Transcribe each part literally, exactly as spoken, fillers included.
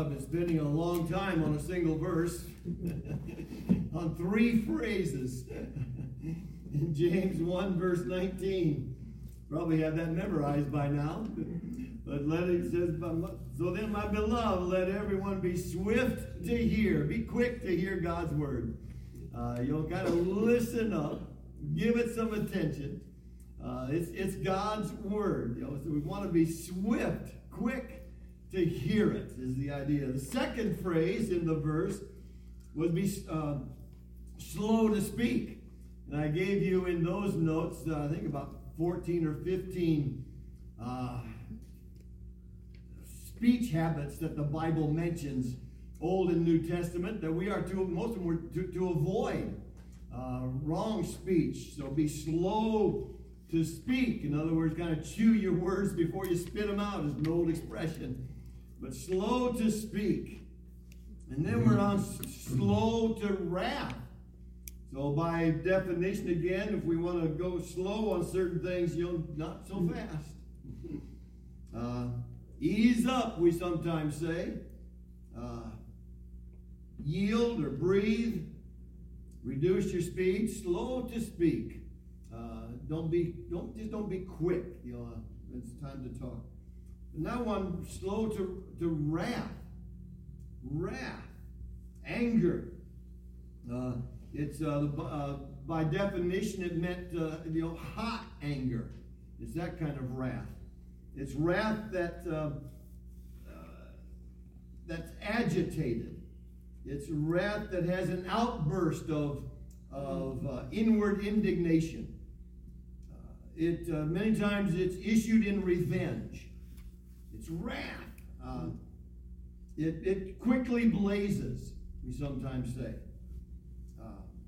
I've been spending a long time on a single verse, on three phrases. In James one, verse nineteen. Probably have that memorized by now. But let it says, so then, my beloved, let everyone be swift to hear. Be quick to hear God's word. Uh, you'll kind of listen up. Give it some attention. Uh, it's, it's God's word. You know, so we want to be swift, quick to hear it, is the idea. The second phrase in the verse would be uh, slow to speak. And I gave you in those notes, uh, I think about fourteen or fifteen uh, speech habits that the Bible mentions, Old and New Testament, that we are to, most of them were to, to avoid. Uh, wrong speech. So be slow to speak. In other words, kind of chew your words before you spit them out, is an old expression. But slow to speak. And then we're on slow to wrath. So by definition, again, if we want to go slow on certain things, you'll not so fast. Uh, ease up, we sometimes say. Uh, yield or breathe. Reduce your speed. Slow to speak. Uh, don't be, don't just don't be quick. You know, it's time to talk. Now I'm slow to, to wrath. Wrath. Anger. Uh, it's uh, uh, by definition it meant uh, you know hot anger. It's that kind of wrath. It's wrath that uh, uh, that's agitated. It's wrath that has an outburst of of uh, inward indignation. Uh, it uh, many times it's issued in revenge. It's wrath. Uh, it, it quickly blazes, we sometimes say. Uh,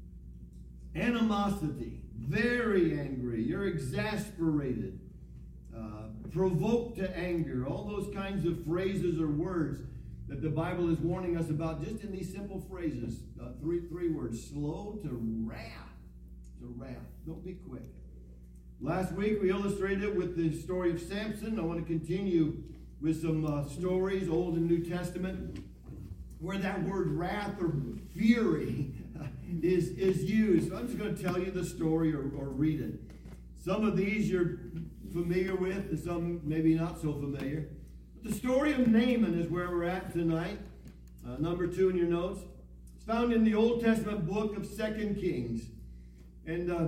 animosity, very angry. You're exasperated, uh, provoked to anger. All those kinds of phrases or words that the Bible is warning us about just in these simple phrases. Uh, three, three words. Slow to wrath. To wrath. Don't be quick. Last week we illustrated it with the story of Samson. I want to continue with some uh, stories, Old and New Testament, where that word wrath or fury is, is used. So I'm just going to tell you the story or, or read it. Some of these you're familiar with, and some maybe not so familiar. But the story of Naaman is where we're at tonight. Uh, number two in your notes. It's found in the Old Testament book of Second Kings. And uh,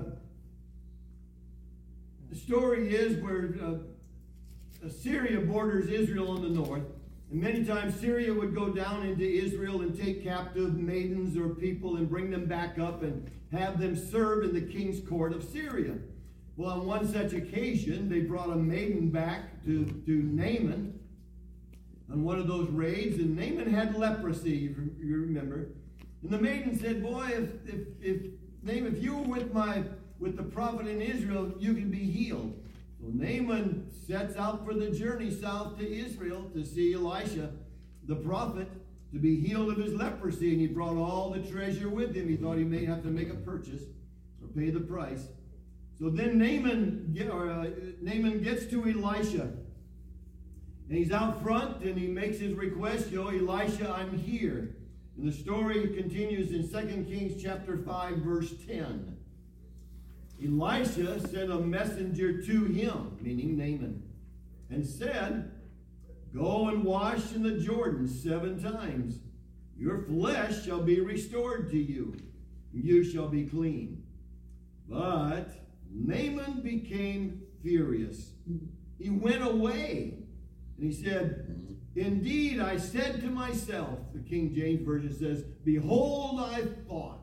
the story is where uh, Syria borders Israel on the north. And many times Syria would go down into Israel and take captive maidens or people and bring them back up and have them serve in the king's court of Syria. Well, on one such occasion, they brought a maiden back to, to Naaman on one of those raids, and Naaman had leprosy, you, you remember. And the maiden said, boy, if, if, if Naaman, if you were with my with the prophet in Israel, you can be healed. So Naaman sets out for the journey south to Israel to see Elisha, the prophet, to be healed of his leprosy. And he brought all the treasure with him. He thought he may have to make a purchase or pay the price. So then Naaman, or, uh, Naaman gets to Elisha. And he's out front and he makes his request, yo, Elisha, I'm here. And the story continues in Second Kings chapter five, verse ten. Elisha sent a messenger to him, meaning Naaman, and said, go and wash in the Jordan seven times. Your flesh shall be restored to you. You shall be clean. But Naaman became furious. He went away. And he said, indeed, I said to myself, the King James Version says, behold, I thought.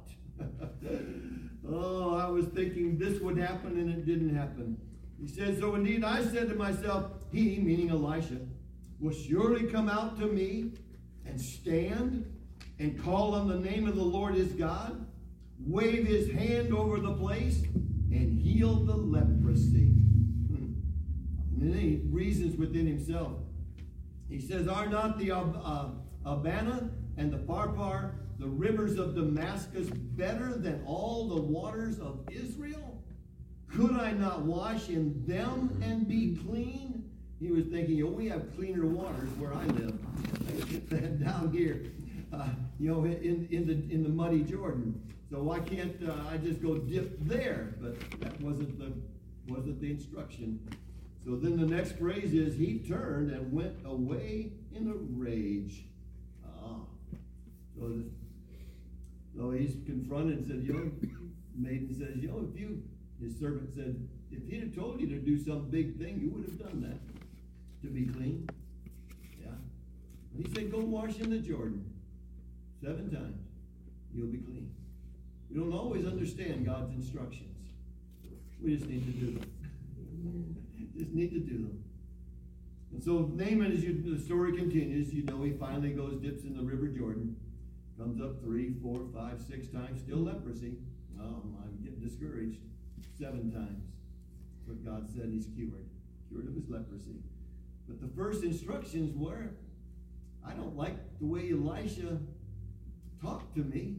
Oh, I was thinking this would happen and it didn't happen. He said, so indeed I said to myself, he, meaning Elisha, will surely come out to me and stand and call on the name of the Lord his God, wave his hand over the place, and heal the leprosy. And then he reasons within himself. He says, are not the uh, Abana and the Pharpar, the rivers of Damascus, better than all the waters of Israel? Could I not wash in them and be clean? He was thinking, oh, we have cleaner waters where I live. I than down here, uh, you know, in, in the in the muddy Jordan. So why can't uh, I just go dip there? But that wasn't the wasn't the instruction. So then the next phrase is, he turned and went away in a rage. Ah. So, the, so he's confronted and said, you know, maiden says, you know, if you, his servant said, if he'd have told you to do some big thing, you would have done that to be clean. Yeah. And he said, go wash in the Jordan seven times. You'll be clean. We don't always understand God's instructions. We just need to do them. Just need to do them. And so Naaman, as you, the story continues, you know, he finally goes, dips in the river Jordan, comes up three, four, five, six times, still leprosy. Oh, I'm getting discouraged. Seven times. But God said he's cured. Cured of his leprosy. But the first instructions were, I don't like the way Elisha talked to me.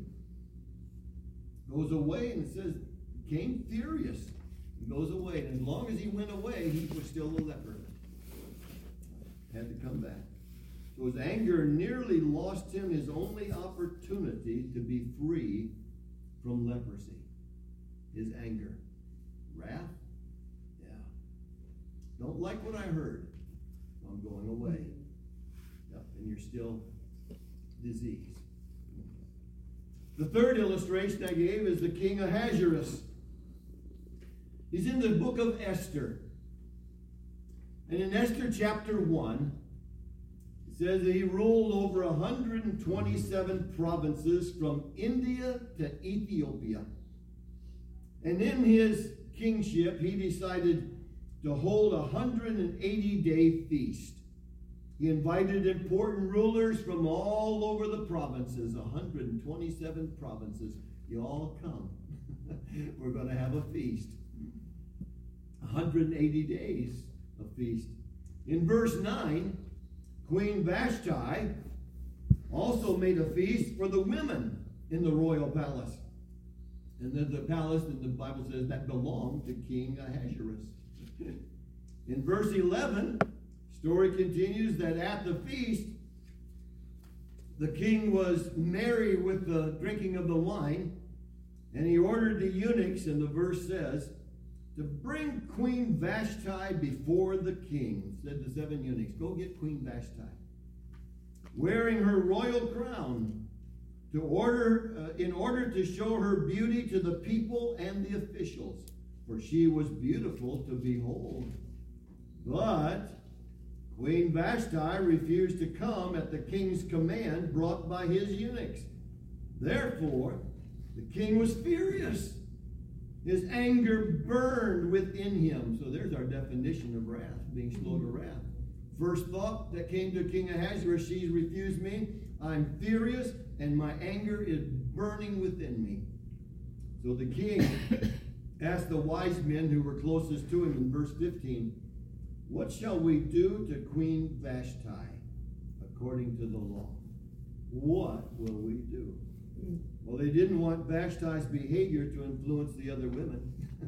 Goes away and it says, became furious. He goes away. And as long as he went away, he was still a leper. Had to come back. So his anger nearly lost him his only opportunity to be free from leprosy. His anger. Wrath? Yeah. Don't like what I heard. I'm going away. Yep, and you're still diseased. The third illustration I gave is the king Ahasuerus. He's in the book of Esther. And in Esther chapter one, it says that he ruled over one hundred twenty-seven provinces from India to Ethiopia. And in his kingship, he decided to hold a one hundred eighty day feast. He invited important rulers from all over the provinces, one hundred twenty-seven provinces. You all come. We're going to have a feast. one hundred eighty days of feast. In verse nine, Queen Vashti also made a feast for the women in the royal palace. And then the palace, and the Bible says, that belonged to King Ahasuerus. In verse eleven, story continues that at the feast, the king was merry with the drinking of the wine, and he ordered the eunuchs, and the verse says, to bring Queen Vashti before the king. Said the seven eunuchs, go get Queen Vashti, wearing her royal crown, to order, uh, in order to show her beauty to the people and the officials, for she was beautiful to behold. But Queen Vashti refused to come at the king's command brought by his eunuchs. Therefore, the king was furious. His anger burned within him. So there's our definition of wrath, being slow to wrath. First thought that came to King Ahasuerus, she refused me. I'm furious, and my anger is burning within me. So the king asked the wise men who were closest to him in verse fifteen, what shall we do to Queen Vashti according to the law? What will we do? Well, they didn't want Vashti's behavior to influence the other women.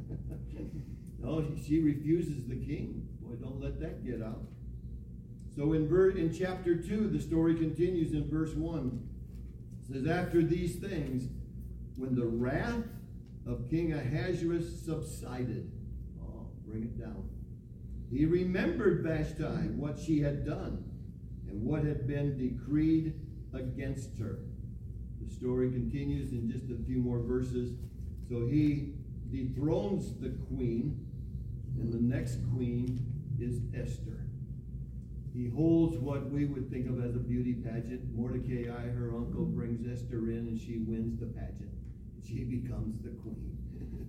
No, she refuses the king. Boy, don't let that get out. So in, ver- in chapter two, the story continues in verse one. It says, after these things, when the wrath of King Ahasuerus subsided, oh, bring it down, he remembered Vashti, what she had done, and what had been decreed against her. The story continues in just a few more verses. So he dethrones the queen, and the next queen is Esther. He holds what we would think of as a beauty pageant. Mordecai, her uncle, brings Esther in, and she wins the pageant. She becomes the queen.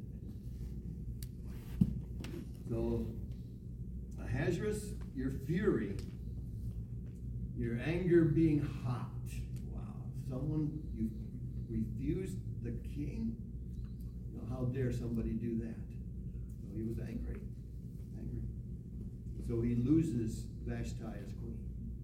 So, Ahasuerus, your fury, your anger being hot. Wow. Someone, you refused the king? You know, how dare somebody do that? So he was angry. Angry. So he loses Vashti as queen.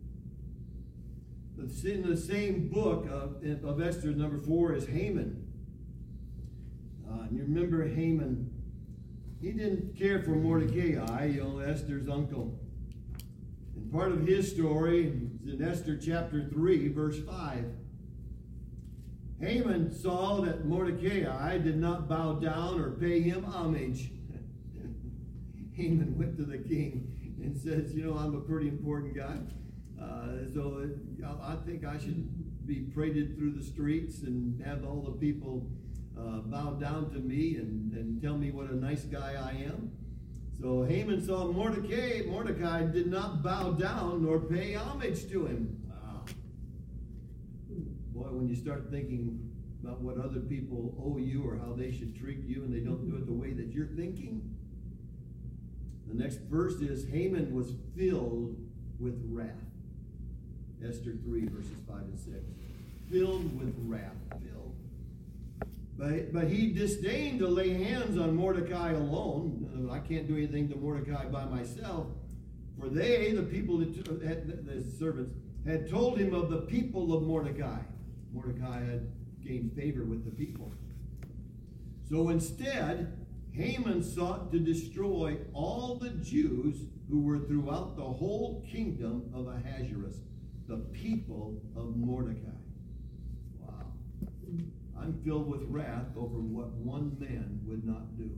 In the same book of, of Esther, number four, is Haman. Uh, and you remember Haman, he didn't care for Mordecai, you know, Esther's uncle. And part of his story is in Esther chapter three, verse five. Haman saw that Mordecai did not bow down or pay him homage. Haman went to the king and says, you know, I'm a pretty important guy. Uh, so I think I should be paraded through the streets and have all the people uh, bow down to me and, and tell me what a nice guy I am. So Haman saw Mordecai. Mordecai did not bow down nor pay homage to him. Wow. Boy, when you start thinking about what other people owe you or how they should treat you and they don't do it the way that you're thinking. The next verse is Haman was filled with wrath. Esther three, verses five and six. Filled with wrath. Filled. But, but he disdained to lay hands on Mordecai alone. I can't do anything to Mordecai by myself. For they, the people, that had, the servants, had told him of the people of Mordecai. Mordecai had gained favor with the people. So instead, Haman sought to destroy all the Jews who were throughout the whole kingdom of Ahasuerus, the people of Mordecai. Wow. I'm filled with wrath over what one man would not do.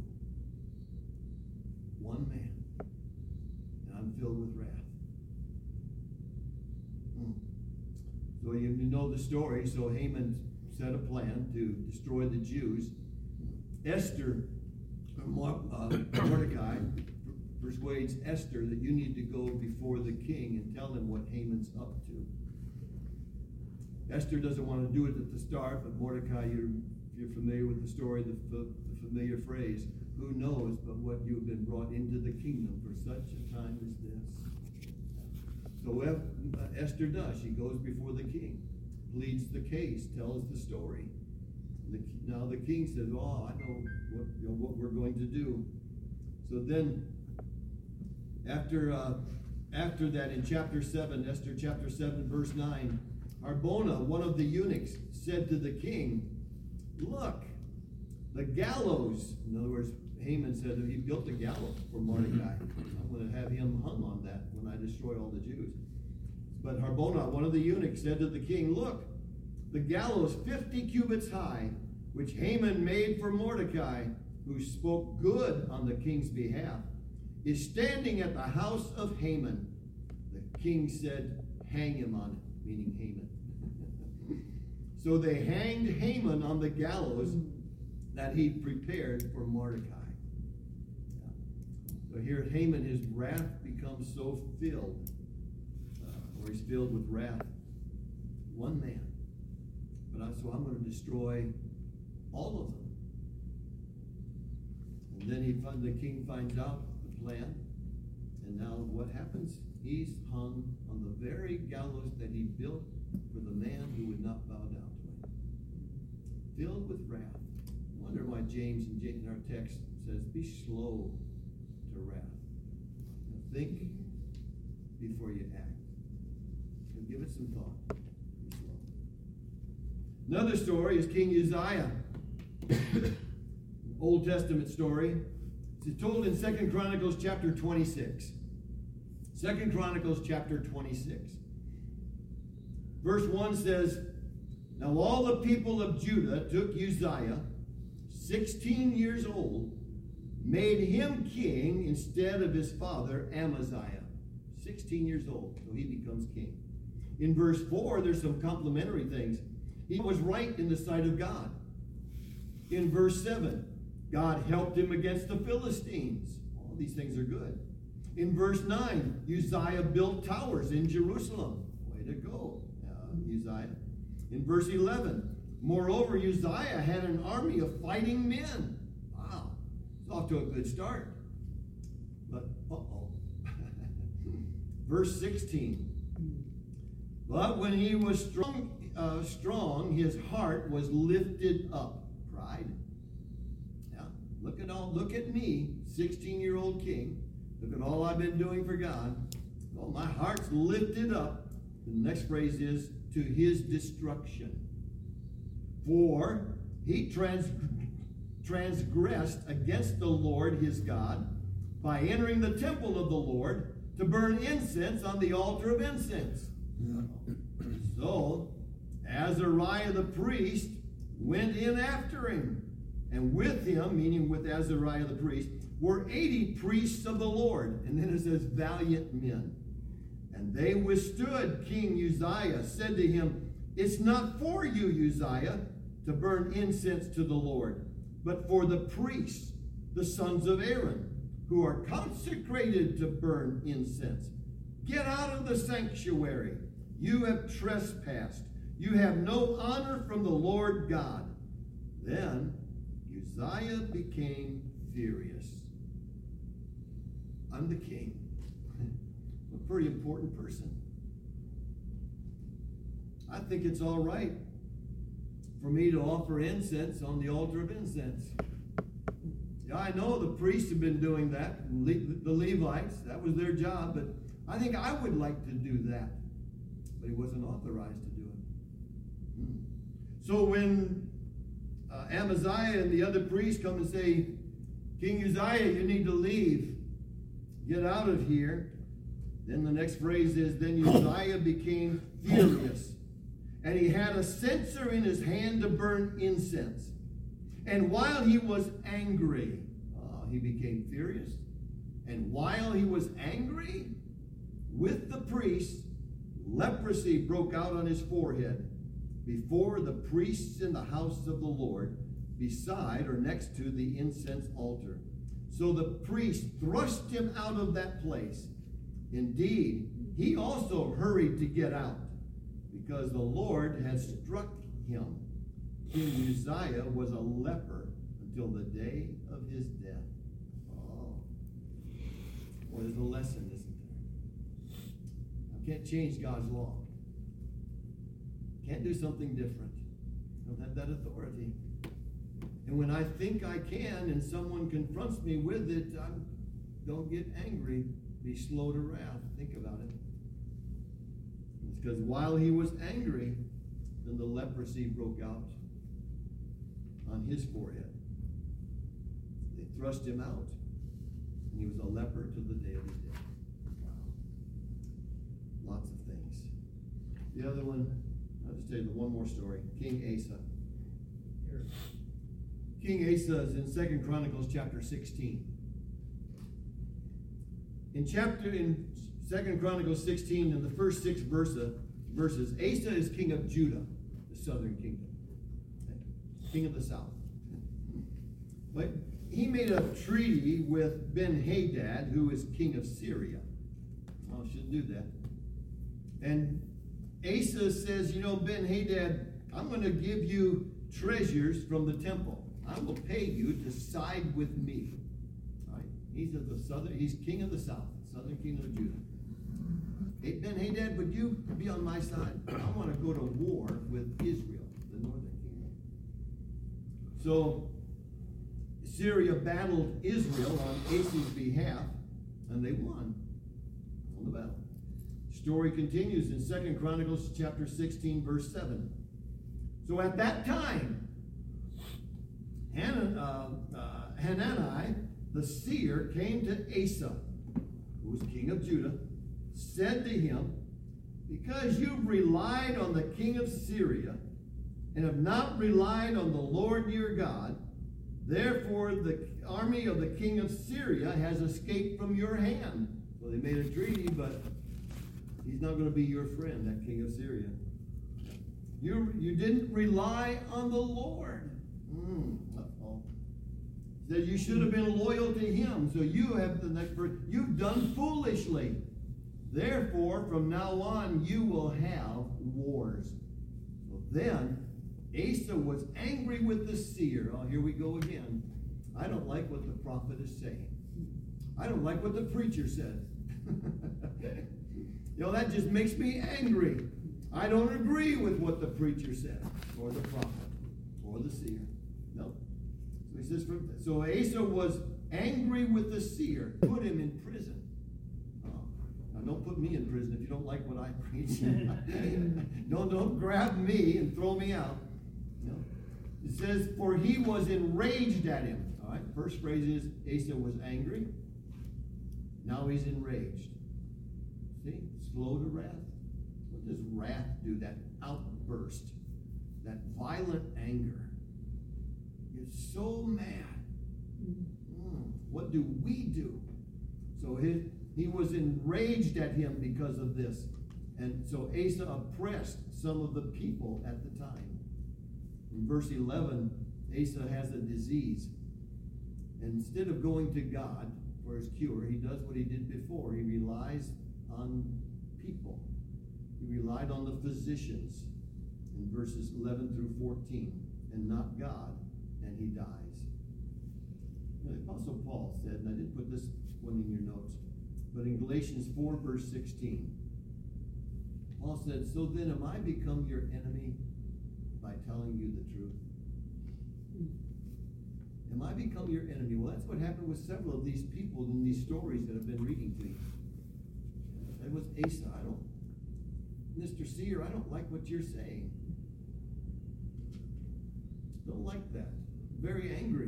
One man. And I'm filled with wrath. Hmm. So you, you know the story. So Haman set a plan to destroy the Jews. Esther, uh, Mordecai, persuades Esther that you need to go before the king and tell him what Haman's up to. Esther doesn't want to do it at the start, but Mordecai, you're, you're familiar with the story, the, the familiar phrase, who knows but what you have been brought into the kingdom for such a time as this. So uh, Esther does. She goes before the king, pleads the case, tells the story. The, now the king says, oh, I know what, you know, what we're going to do. So then, after uh, after that, in chapter seven, Esther chapter seven, verse nine, Harbona, one of the eunuchs, said to the king, look, the gallows, in other words, Haman said that he built a gallows for Mordecai. I'm going to have him hung on that when I destroy all the Jews. But Harbona, one of the eunuchs, said to the king, look, the gallows fifty cubits high, which Haman made for Mordecai, who spoke good on the king's behalf, is standing at the house of Haman. The king said, hang him on it, meaning Haman. So they hanged Haman on the gallows that he prepared for Mordecai. Yeah. So here Haman, his wrath becomes so filled, uh, or he's filled with wrath. One man. But I, so I'm going to destroy all of them. And then he find, the king finds out the plan. And now what happens? He's hung on the very gallows that he built for the man who would not bow down to him. Filled with wrath. I wonder why James in, in our text says, be slow to wrath. Now think before you act. So give it some thought. Be slow. Another story is King Uzziah. Old Testament story. It's told in Second Chronicles chapter twenty-six. Second Chronicles chapter twenty-six. Verse one says, now all the people of Judah took Uzziah, sixteen years old, made him king instead of his father Amaziah. sixteen years old, so he becomes king. In verse four, there's some complimentary things. He was right in the sight of God. In verse seven, God helped him against the Philistines. All these things are good. In verse nine, Uzziah built towers in Jerusalem. Way to go, uh, Uzziah. In verse eleven, moreover, Uzziah had an army of fighting men. Wow, it's off to a good start. But, uh-oh. Verse sixteen, but when he was strong, uh, strong, his heart was lifted up. Pride. Yeah, look at all, look at me, sixteen-year-old king. Look at all I've been doing for God. Well, my heart's lifted up. The next phrase is, to his destruction. For he trans- transgressed against the Lord his God by entering the temple of the Lord to burn incense on the altar of incense. So Azariah the priest went in after him, and with him, meaning with Azariah the priest, were eighty priests of the Lord. And then it says valiant men. And they withstood King Uzziah, said to him, "It's not for you, Uzziah, to burn incense to the Lord, but for the priests, the sons of Aaron, who are consecrated to burn incense. Get out of the sanctuary. You have trespassed. You have no honor from the Lord God." Then Uzziah became furious. I'm the king. A pretty important person. I think it's all right for me to offer incense on the altar of incense. Yeah, I know the priests have been doing that, the Levites, that was their job, but I think I would like to do that. But he wasn't authorized to do it. Hmm. So when uh, Amaziah and the other priests come and say, "King Uzziah, you need to leave. Get out of here." Then the next phrase is, then Uzziah became furious, and he had a censer in his hand to burn incense. And while he was angry, uh, he became furious. And while he was angry with the priests, leprosy broke out on his forehead before the priests in the house of the Lord, beside or next to the incense altar. So the priest thrust him out of that place. Indeed, he also hurried to get out, because the Lord had struck him. King Uzziah was a leper until the day of his death. Oh. Well, there's a lesson, isn't there? I can't change God's law. Can't do something different. I don't have that authority. And when I think I can and someone confronts me with it, I don't get angry. Be slow to wrath. Think about it. It's because while he was angry, then the leprosy broke out on his forehead. They thrust him out, and he was a leper till the day of his death. Wow. Lots of things. The other one, I'll just tell you the one more story. King Asa. King Asa is in Second Chronicles chapter sixteen. In chapter in Second Chronicles sixteen, in the first six verse, verses, Asa is king of Judah, the southern kingdom, king of the south. But he made a treaty with Ben-Hadad, who is king of Syria. Well, I shouldn't do that. And Asa says, you know, Ben-Hadad, I'm going to give you treasures from the temple. I will pay you to side with me. All right? He's of the southern. He's king of the south, southern kingdom of Judah. Hey, Ben-Hadad, would you be on my side? I want to go to war with Israel, the northern kingdom. So Syria battled Israel on Asa's behalf, and they won on the battle. The story continues in Second Chronicles chapter sixteen, verse seven. So at that time, Han- uh, uh, Hanani, the seer, came to Asa, who was king of Judah, said to him, because you've relied on the king of Syria and have not relied on the Lord your God, therefore the army of the king of Syria has escaped from your hand. So they made a treaty, but he's not going to be your friend, that king of Syria. You, you didn't rely on the Lord. Mm, uh-oh. That you should have been loyal to him. So you have the next verse. You've done foolishly. Therefore, from now on, you will have wars. So then, Asa was angry with the seer. Oh, here we go again. I don't like what the prophet is saying. I don't like what the preacher says. You know, that just makes me angry. I don't agree with what the preacher said, or the prophet, or the seer. No. So he says, so Asa was angry with the seer, put him in prison. Oh, now don't put me in prison if you don't like what I preach. don't, don't grab me and throw me out. No. It says, for he was enraged at him. All right, first phrase is Asa was angry. Now he's enraged. slow to wrath. What does wrath do? That outburst, that violent anger. You're so mad. Mm, what do we do? So his, he was enraged at him because of this. And so Asa oppressed some of the people at the time. In verse eleven, Asa has a disease. And instead of going to God for his cure, he does what he did before. He relies on people. He relied on the physicians in verses eleven through fourteen, and not God, and he dies. The Apostle Paul said, and I didn't put this one in your notes, but in Galatians four, verse sixteen, Paul said, so then am I become your enemy by telling you the truth? Am I become your enemy? Well, that's what happened with several of these people in these stories that I've been reading to you. That was Asa. I don't, Mister Seer, I don't like what you're saying. Don't like that. Very angry.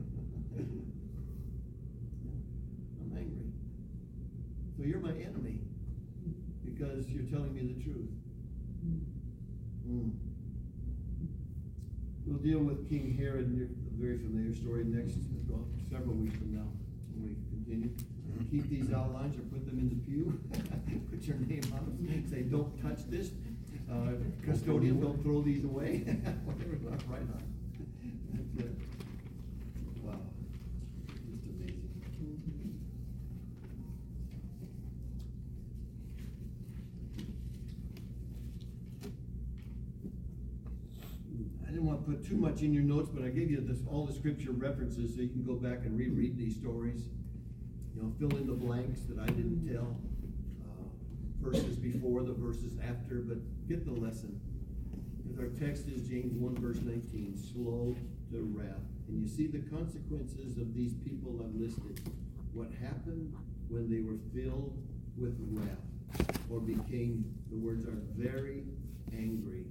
I'm angry. So you're my enemy because you're telling me the truth. Mm. We'll deal with King Herod, a very familiar story, next well, several weeks from now when we continue. Keep these outlines or put them in the pew. Put your name on them. Say, don't touch this. Uh, custodian, don't throw these away. Whatever, right on. That's it. Wow. Just amazing. I didn't want to put too much in your notes, but I gave you this, all the scripture references so you can go back and reread these stories. You know, fill in the blanks that I didn't tell. Uh, verses before, the verses after, but get the lesson. Because our text is James one, verse nineteen, slow to wrath. And you see the consequences of these people I've listed. What happened when they were filled with wrath, or became, the words are very angry.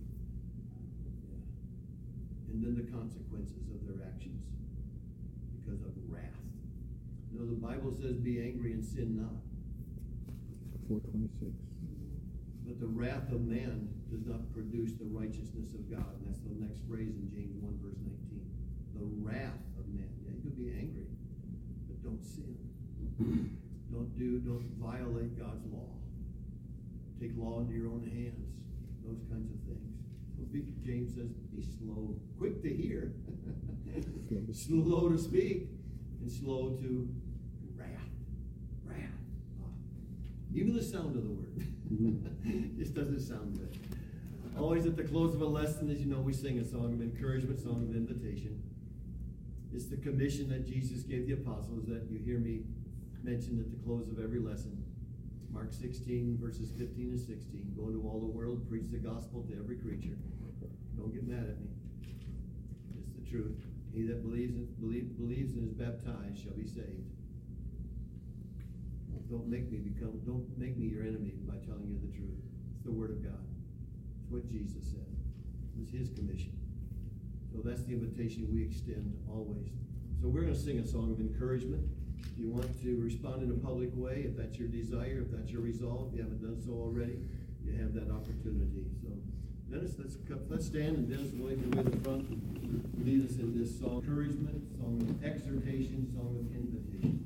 And then the consequences of their actions because of wrath. You know, the Bible says, be angry and sin not. four twenty-six. But the wrath of man does not produce the righteousness of God. And that's the next phrase in James one, verse nineteen. The wrath of man. Yeah, you can be angry, but don't sin. Don't do, don't violate God's law. Take law into your own hands. Those kinds of things. James says, be slow, quick to hear, slow to speak, and slow to wrath. Wrath. Oh. Even the sound of the word just doesn't sound good. Always at the close of a lesson, as you know, we sing a song of encouragement, song of invitation. It's the commission that Jesus gave the apostles that you hear me mention at the close of every lesson. Mark sixteen, verses fifteen and sixteen. Go into all the world, preach the gospel to every creature. Don't get mad at me. It's the truth. He that believes and believe, believes and is baptized shall be saved. Don't make me become, don't make me your enemy by telling you the truth. It's the word of God. It's what Jesus said. It was his commission. So that's the invitation we extend always. So we're going to sing a song of encouragement. If you want to respond in a public way, if that's your desire, if that's your resolve, if you haven't done so already, you have that opportunity. So Dennis, let's, let's stand, and Dennis will make the way to the front and lead us in this song of encouragement, song of exhortation, song of invitation.